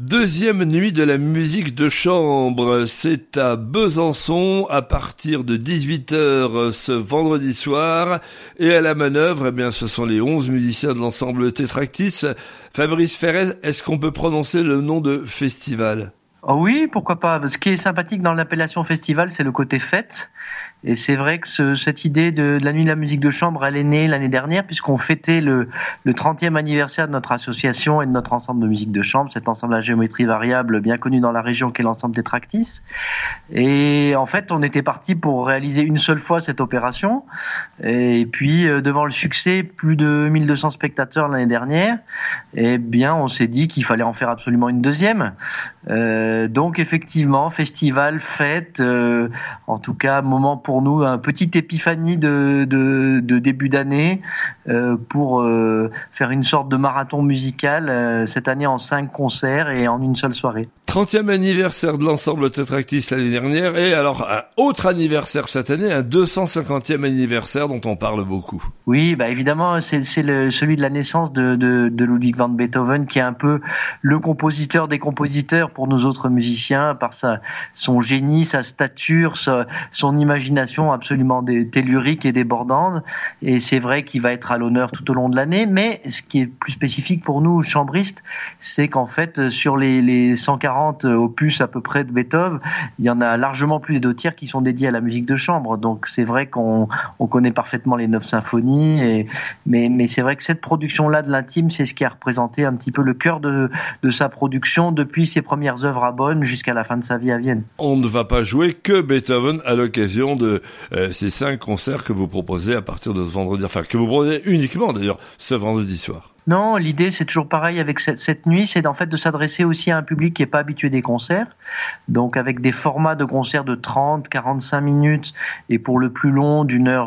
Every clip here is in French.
Deuxième nuit de la musique de chambre, c'est à Besançon à partir de 18h ce vendredi soir. Et à la manœuvre, eh bien, ce sont les 11 musiciens de l'ensemble Tetractis. Fabrice Ferrez, est-ce qu'on peut prononcer le nom de festival ? Oh oui, pourquoi pas. Ce qui est sympathique dans l'appellation festival, c'est le côté fête. Et c'est vrai que cette idée de la nuit de la musique de chambre, elle est née l'année dernière, puisqu'on fêtait le 30e anniversaire de notre association et de notre ensemble de musique de chambre, cet ensemble à géométrie variable bien connu dans la région qu'est l'ensemble Tetractis. Et en fait, on était parti pour réaliser une seule fois cette opération. Et puis, devant le succès, plus de 1200 spectateurs l'année dernière, eh bien, on s'est dit qu'il fallait en faire absolument une deuxième. Donc, effectivement, festival, fête, en tout cas, moment pour nous, un petite épiphanie de début d'année pour faire une sorte de marathon musical cette année en 5 concerts et en une seule soirée. 30e anniversaire de l'ensemble Tetractis l'année dernière et alors un autre anniversaire cette année, un 250e anniversaire dont on parle beaucoup. Oui, bah évidemment, c'est celui de la naissance de Ludwig van Beethoven qui est un peu le compositeur des compositeurs pour nous autres musiciens par son génie, sa stature, son imagination absolument tellurique et débordante. Et c'est vrai qu'il va être à l'honneur tout au long de l'année. Mais ce qui est plus spécifique pour nous, chambristes, c'est qu'en fait, sur les 140 opus à peu près de Beethoven, il y en a largement plus des 2 tiers qui sont dédiés à la musique de chambre. Donc c'est vrai qu'on connaît parfaitement les 9 symphonies. Mais c'est vrai que cette production-là de l'intime, c'est ce qui a représenté un petit peu le cœur de sa production depuis ses premières œuvres à Bonn jusqu'à la fin de sa vie à Vienne. On ne va pas jouer que Beethoven à l'occasion de ces 5 concerts que vous proposez à partir de ce vendredi, enfin que vous proposez uniquement d'ailleurs ce vendredi soir. Non, l'idée c'est toujours pareil avec cette nuit, c'est en fait de s'adresser aussi à un public qui n'est pas habitué des concerts, donc avec des formats de concerts de 30, 45 minutes et pour le plus long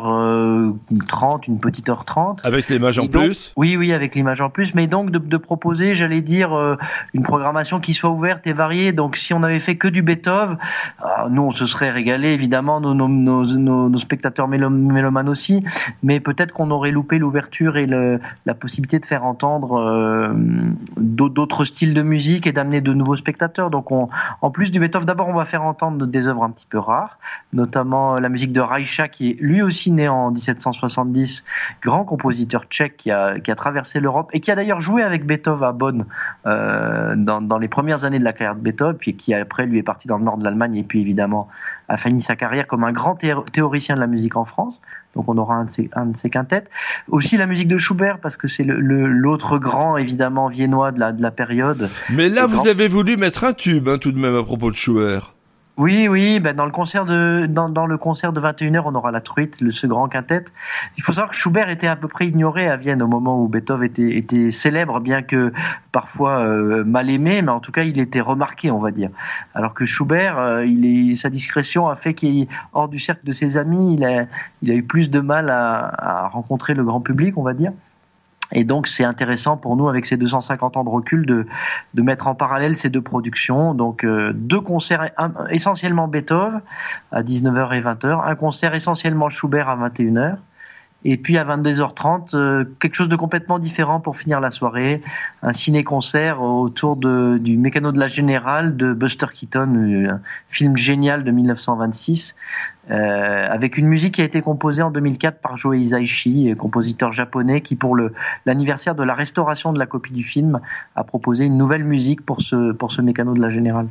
d'1h30, une petite heure 30. Avec l'image en plus ? Oui, avec l'image en plus, mais donc de proposer, j'allais dire, une programmation qui soit ouverte et variée. Donc si on avait fait que du Beethoven, nous on se serait régalé évidemment, nos spectateurs mélomanes aussi, mais peut-être qu'on aurait loupé l'ouverture et la possibilité de faire entendre d'autres styles de musique et d'amener de nouveaux spectateurs. Donc en plus du Beethoven, d'abord on va faire entendre des œuvres un petit peu rares, notamment la musique de Reicha qui est lui aussi né en 1770, grand compositeur tchèque qui a traversé l'Europe et qui a d'ailleurs joué avec Beethoven à Bonn dans les premières années de la carrière de Beethoven, puis qui après lui est parti dans le nord de l'Allemagne et puis évidemment a fini sa carrière comme un grand théoricien de la musique en France. Donc on aura un de ces quintettes. Aussi la musique de Schubert, parce que c'est l'autre grand, évidemment, viennois de la période. Mais là, vous avez voulu mettre un tube, tout de même, à propos de Schubert. Oui, dans le concert de 21h, on aura la truite, ce grand quintet. Il faut savoir que Schubert était à peu près ignoré à Vienne au moment où Beethoven était célèbre, bien que parfois mal aimé, mais en tout cas il était remarqué, on va dire. Alors que Schubert, sa discrétion a fait qu'il, hors du cercle de ses amis, il a eu plus de mal à rencontrer le grand public, on va dire. Et donc c'est intéressant pour nous avec ces 250 ans de recul de mettre en parallèle ces 2 productions. Donc 2 concerts essentiellement Beethoven à 19h et 20h, un concert essentiellement Schubert à 21h. Et puis à 22h30, quelque chose de complètement différent pour finir la soirée, un ciné-concert autour du Mécano de la Générale de Buster Keaton, un film génial de 1926, avec une musique qui a été composée en 2004 par Joe Hisaishi, compositeur japonais qui pour l'anniversaire de la restauration de la copie du film a proposé une nouvelle musique pour ce Mécano de la Générale.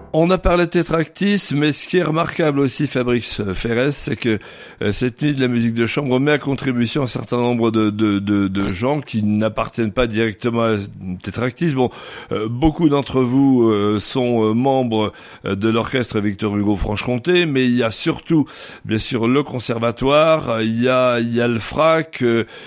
On a parlé de Tétractis, mais ce qui est remarquable aussi, Fabrice Ferrès, c'est que cette nuit de la musique de chambre met à contribution un certain nombre de gens qui n'appartiennent pas directement à Tétractis. Bon, beaucoup d'entre vous sont membres de l'orchestre Victor Hugo Franche-Comté, mais il y a surtout, bien sûr, le conservatoire, il y a le FRAC,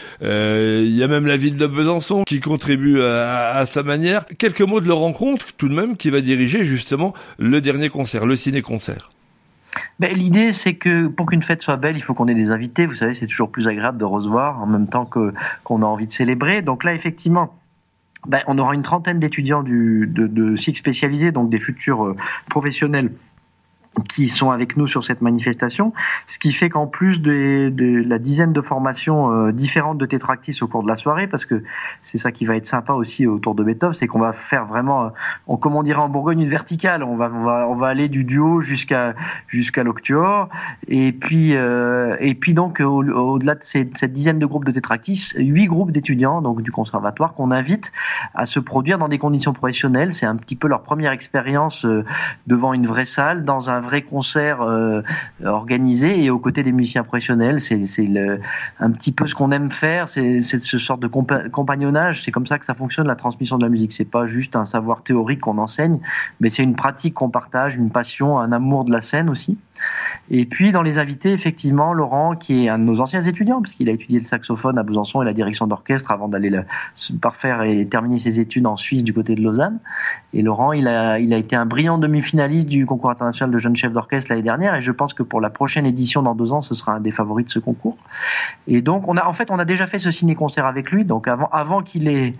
il y a même la ville de Besançon qui contribue à sa manière. Quelques mots de leur rencontre, tout de même, qui va diriger justement le dernier concert, le ciné-concert. L'idée, c'est que pour qu'une fête soit belle, il faut qu'on ait des invités. Vous savez, c'est toujours plus agréable de recevoir en même temps qu'on a envie de célébrer. Donc là, effectivement, on aura une trentaine d'étudiants de cycles spécialisés, donc des futurs professionnels qui sont avec nous sur cette manifestation, ce qui fait qu'en plus de la dizaine de formations différentes de Tétractis au cours de la soirée, parce que c'est ça qui va être sympa aussi autour de Beethoven, c'est qu'on va faire vraiment, comme on dirait en Bourgogne, une verticale. On va aller du duo jusqu'à l'octuor, et puis donc au-delà de cette dizaine de groupes de Tétractis, 8 groupes d'étudiants donc du conservatoire qu'on invite à se produire dans des conditions professionnelles. C'est un petit peu leur première expérience devant une vraie salle, dans un vrai concert organisé et aux côtés des musiciens professionnels. C'est un petit peu ce qu'on aime faire, c'est ce sorte de compagnonnage. C'est comme ça que ça fonctionne, la transmission de la musique. C'est pas juste un savoir théorique qu'on enseigne, mais c'est une pratique qu'on partage, une passion, un amour de la scène aussi. Et puis dans les invités, effectivement, Laurent, qui est un de nos anciens étudiants, parce qu'il a étudié le saxophone à Besançon et la direction d'orchestre avant d'aller parfaire et terminer ses études en Suisse du côté de Lausanne. Et Laurent, il a été un brillant demi-finaliste du concours international de jeunes chefs d'orchestre l'année dernière, et je pense que pour la prochaine édition dans 2 ans, ce sera un des favoris de ce concours. Et donc on a déjà fait ce ciné-concert avec lui, donc avant qu'il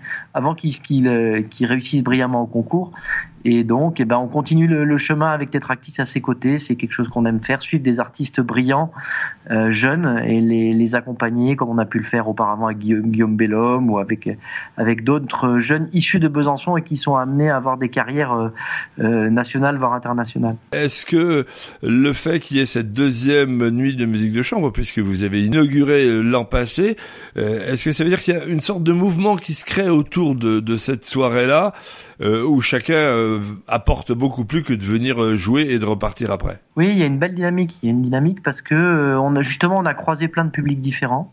réussisse brillamment au concours. Et donc, on continue le chemin avec Tétractis à ses côtés. C'est quelque chose qu'on aime faire, suivre des artistes brillants, jeunes, et les accompagner, comme on a pu le faire auparavant avec Guillaume Bellhomme ou avec d'autres jeunes issus de Besançon et qui sont amenés à avoir des carrières nationales, voire internationales. Est-ce que le fait qu'il y ait cette deuxième nuit de musique de chambre, puisque vous avez inauguré l'an passé, est-ce que ça veut dire qu'il y a une sorte de mouvement qui se crée autour de cette soirée-là, où chacun apporte beaucoup plus que de venir jouer et de repartir après? Oui, il y a une belle dynamique. Il y a une dynamique parce que on a croisé plein de publics différents.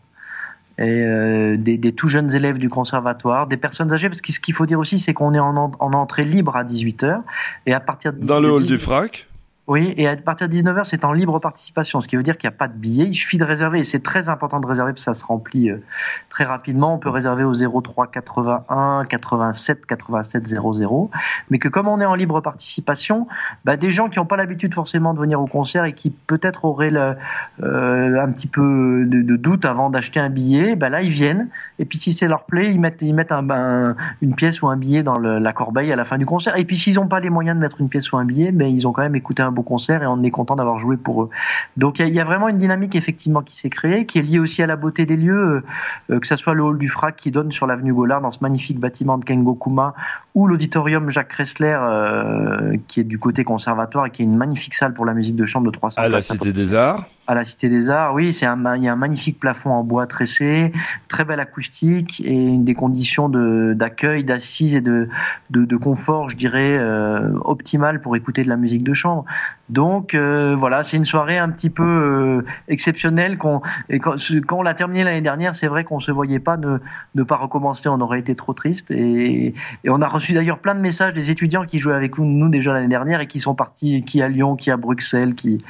Et des tout jeunes élèves du conservatoire, des personnes âgées, parce que ce qu'il faut dire aussi, c'est qu'on est en entrée libre à 18h. Et à partir dans le hall du FRAC. Oui, et à partir de 19h, c'est en libre participation, ce qui veut dire qu'il n'y a pas de billet. Il suffit de réserver, et c'est très important de réserver, parce que ça se remplit très rapidement. On peut réserver au 03 81 87 87 00. Mais que comme on est en libre participation, des gens qui n'ont pas l'habitude forcément de venir au concert et qui peut-être auraient un petit peu de doute avant d'acheter un billet, là, ils viennent. Et puis si c'est leur plaît, ils mettent une pièce ou un billet dans la corbeille à la fin du concert. Et puis s'ils n'ont pas les moyens de mettre une pièce ou un billet, ils ont quand même écouté un beau concert et on est content d'avoir joué pour eux. Donc il y a vraiment une dynamique effectivement qui s'est créée, qui est liée aussi à la beauté des lieux, que ce soit le hall du FRAC qui donne sur l'avenue Gaulard dans ce magnifique bâtiment de Kengo Kuma, ou l'auditorium Jacques Kressler qui est du côté conservatoire et qui est une magnifique salle pour la musique de chambre de 300 places. À la Cité des Arts. À la Cité des Arts, oui, il y a un magnifique plafond en bois tressé, très belle acoustique et des conditions d'accueil, d'assises et de confort, je dirais, optimales pour écouter de la musique de chambre. Donc voilà, c'est une soirée un petit peu exceptionnelle. Quand on l'a terminée l'année dernière, c'est vrai qu'on se voyait pas ne pas recommencer, on aurait été trop triste. Et on a reçu d'ailleurs plein de messages des étudiants qui jouaient avec nous déjà l'année dernière et qui sont partis, qui à Lyon, qui à Bruxelles, qui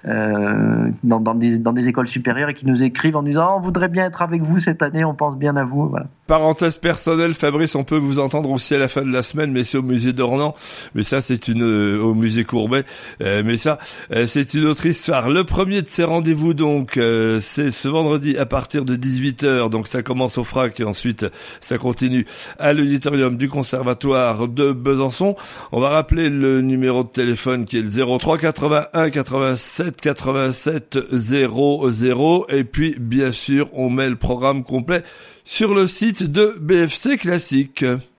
dans des écoles supérieures et qui nous écrivent en disant on voudrait bien être avec vous cette année, on pense bien à vous. Voilà. Parenthèse personnelle, Fabrice, on peut vous entendre aussi à la fin de la semaine, mais c'est au musée d'Ornans, mais ça c'est au musée Courbet, mais ça c'est une autre histoire. Le premier de ces rendez-vous donc c'est ce vendredi à partir de 18h, donc ça commence au FRAC et ensuite ça continue à l'auditorium du conservatoire de Besançon. On va rappeler le numéro de téléphone qui est le 03 81 87 87 00, et puis bien sûr on met le programme complet sur le site de BFC Classique.